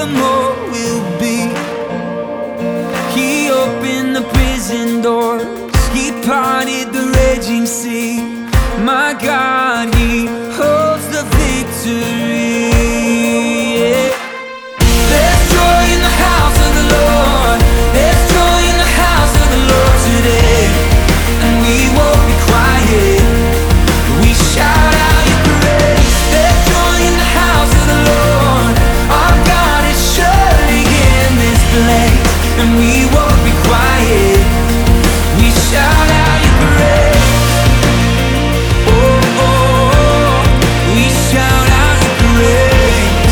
more will be. He opened the prison doors, He parted the raging sea. My God, He holds the victory. Yeah. There's joy in the house of the Lord. There's joy in the house of the Lord today. And we won't be quiet. We shout out your praise. There's joy in the house of the Lord. Our God is surely in this place. And we won't be quiet. We shout out your praise. Oh, oh, oh. We shout out your praise.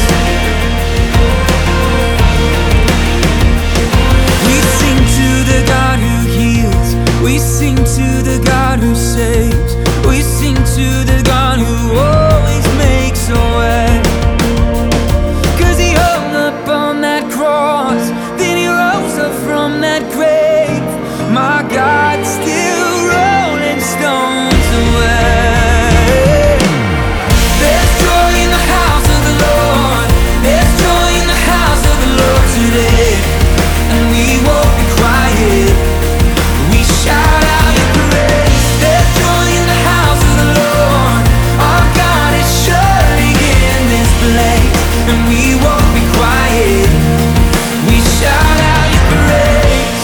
We sing to the God who heals. We sing to the God who saves. We sing to the God who always makes a way. 'Cause He hung up on that cross, then He rose up from that grave. My God, still rolling stones away. There's joy in the house of the Lord. There's joy in the house of the Lord today. And we won't be quiet. We shout out your praise. There's joy in the house of the Lord. Our God is surely in this place. And we won't be quiet. We shout out your praise.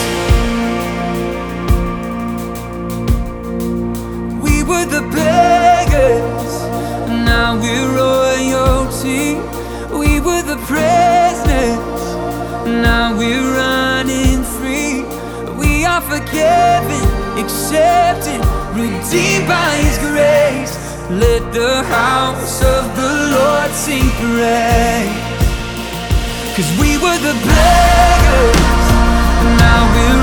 We were the beggars, now we're royalty. We were the prisoners, now we're running free. We are forgiven, accepted, redeemed by His grace. Let the house of the Lord sing praise. 'Cause we were the beggars, now we're